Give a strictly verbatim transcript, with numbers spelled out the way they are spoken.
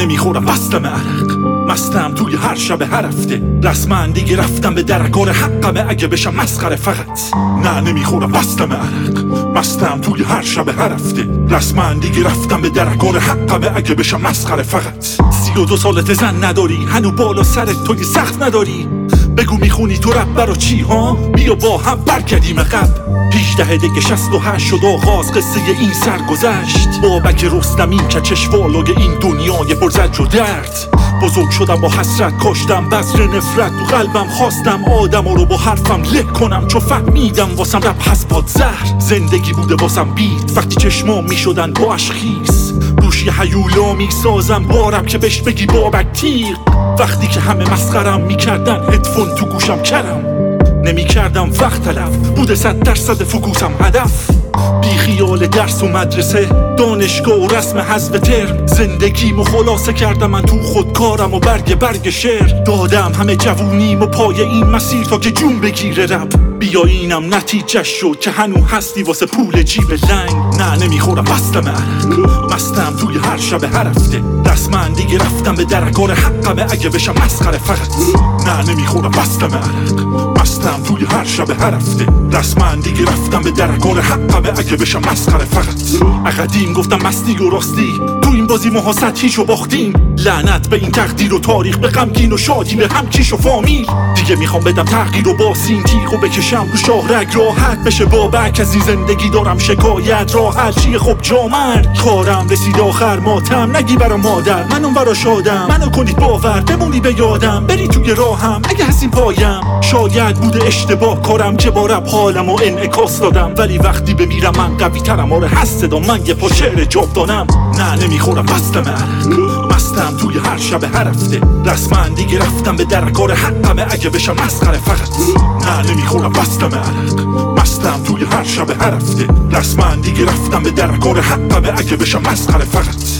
نمیخورم بستم عرق، مستم توی هر شب هر هفته، رسما دیگه رفتم به درکار حقمه اگه بشم مسخره فقط. نه نمیخورم بستم عرق، مستم توی هر شب هر هفته، رسما دیگه رفتم به درکار حقمه اگه بشم مسخره فقط. سی و دو سالت زن نداری، هنو بالا سرت توی سخت نداری، بگو میخونی تو رب برا چی ها؟ بیا با هم برگردیم قبل. هجده دیگه شست و هشت شد آغاز قصه این سرگذشت، بابک رستمی که چشوالای این دنیای پرزج و درد. بزرگ شدم با حسرت، کاشتم بذر نفرت تو قلبم، خواستم آدم رو با حرفم له کنم، چون فهمیدم واسم رب هست باد زهر. زندگی بوده واسم بید وقتی چشمام میشدن با اشخیص، روش یه هیولا میسازم بارم که بهش بگی بابک تیغ. وقتی که همه مسخرم میکردن هدفون تو گوشم کرم، نمیکردم وقت تلف، بوده صد درصد فوکوسم هدف. بی خیال درس و مدرسه، دانشگاه و رسم حذف ترم، زندگیمو خلاصه کردم من تو خودکارم و برگ برگ شعر. دادم همه جوونیم و پای این مسیر تا که جون بگیره رب. بیا اینم نتیجه شد که هنو هستی واسه پول جیب لنگ. نه نمیخورم بستم عرق، مستم توی هر شب هر هفته، رسما دیگه رفتم به درکار حقمه اگه بشم مسخره فقط. نه نمیخورم بستم عرق، مستم توی هر شب هر هفته، رسما دیگه رفتم به درکار حقمه اگه بشم مسخره فقط. اقدیم گفتم مستی و راستی، تو این بازی ماها سطحیشو باختیم. لعنت به این تقدیر و تاریخ، به غمگین و شادی به هم کیش و فامیل. دیگه میخوام بدم تغییر و با سین تیغ و بکشم رو شاهرگ راحت بشه. بابک از این زندگی دارم شکایت، راحت چیه خب جامرد. کارم رسید آخر ماتم، نگی برا مادر من اون برا شادم. منو کنید باور بمونی به یادم، بری توی راهم اگه هستیم پایم. شاید بوده اشتباه کارم که با رب حالم و انعکاس دادم، ولی وقتی بمیرم من قوی ترم. آره هست صدا من یه پا شعر جاودانم. نه نمیخورم بستم عرق، مستم توی هر شب هر هفته، رسما دیگه رفتم به درکار حقمه اگه بشم مسخره فقط. نه نمیخورم بستم عرق، مستم توی هر شب هر هفته، رسما دیگه رفتم به درکار حقمه اگه بشم مسخره فقط.